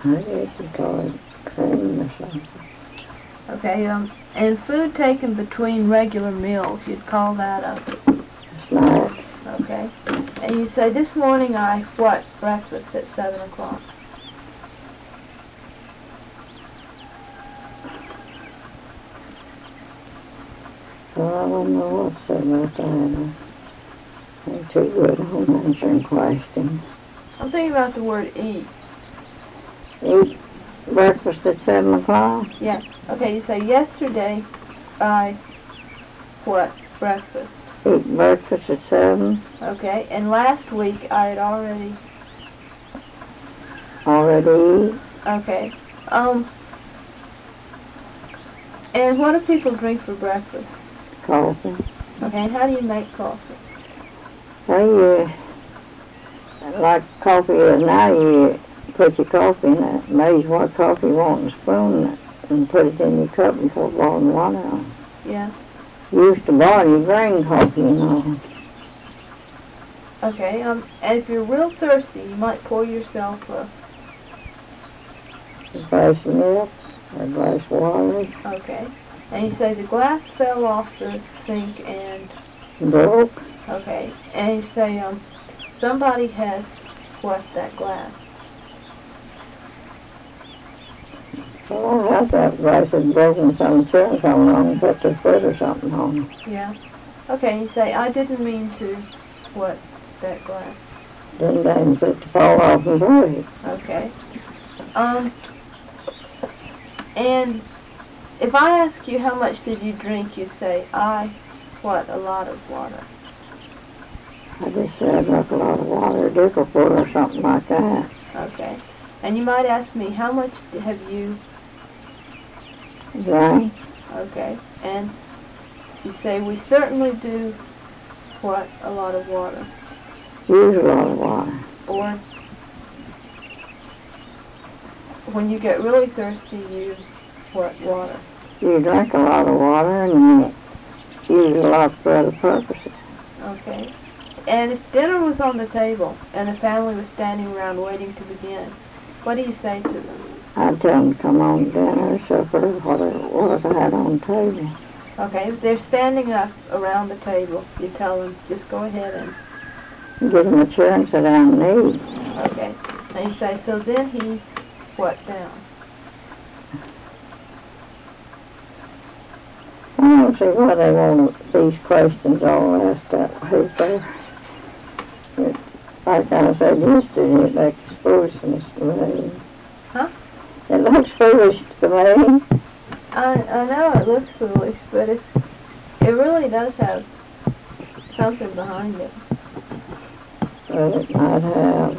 I guess you call it cream or something. Okay, and food taken between regular meals, you'd call that a Snack. okay. And you say, this morning I what? Breakfast at 7 o'clock. Well, I don't know what to say about that. I'm too good on answering questions. I'm thinking about the word eat. Eat breakfast at 7 o'clock? Yeah. Okay, you say, yesterday I what? Breakfast. Eat breakfast at 7? Okay, and last week I had already... Already eat? Okay. And what do people drink for breakfast? Coffee. Okay, and how do you make coffee? Well, like coffee is now, you put your coffee in that. Measure what coffee you want in a spoon and put it in your cup before boiling water on. Yeah. You used to boil your green coffee, you know. Okay, and if you're real thirsty, you might pour yourself a glass of milk or a glass of water. okay. And you say the glass fell off the sink and... Broke. Okay. And you say, somebody has what, that glass? Well, I have that glass that's broken, some children come along and put their foot or something on it. Yeah. Okay, you say, I didn't mean to what, that glass? Didn't they put the fall off and break? Okay. And if I ask you how much did you drink, you'd say, a lot of water. I just said I drank a lot of water, a dickerful or something like that. Okay. And you might ask me, how much have you Drank? Okay. And you say, we certainly do what, a lot of water. Use a lot of water. Or when you get really thirsty, use what, water. You drink a lot of water and you use a lot for other purposes. Okay. And if dinner was on the table and the family was standing around waiting to begin, what do you say to them? I'd tell them to come on dinner, supper, whatever I had on the table. Okay, if they're standing up around the table, you tell them, just go ahead and... Give them a chair and sit down and eat. Okay. And you say, so then he, what, down? I don't see why they want these questions all asked that way there. Like I said yesterday, it looks foolishness to me. Huh? It looks foolish to me. I know it looks foolish, but it really does have something behind it. Well, it might have.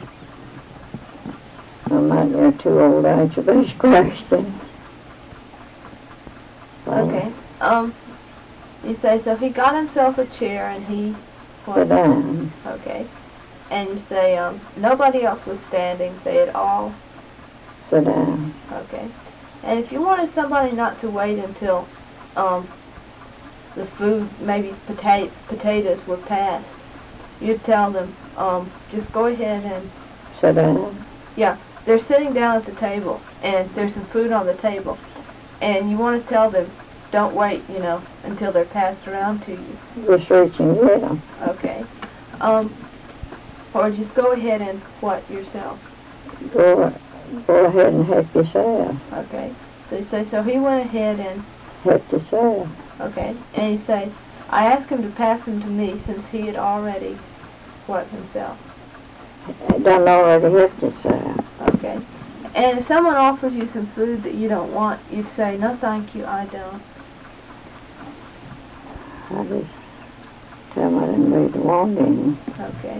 I might get too old to answer this question. Okay. You say, so he got himself a chair and he... Sit down. Okay. And you say, nobody else was standing. They had all... Sit down. Okay. And if you wanted somebody not to wait until the food, maybe potatoes were passed, you'd tell them, just go ahead and... Sit down. Yeah, they're sitting down at the table, and there's some food on the table. And you want to tell them, don't wait, until they're passed around to you. Just reach and get them. Okay. Or just go ahead and what yourself? Go ahead and help yourself. Okay. So you say, so he went ahead and... Help yourself. Okay. And you say, I asked him to pass them to me since he had already, what, himself? Done already helped yourself. Okay. And if someone offers you some food that you don't want, you'd say, no thank you, I don't. I just tell them I didn't read the warning. Okay.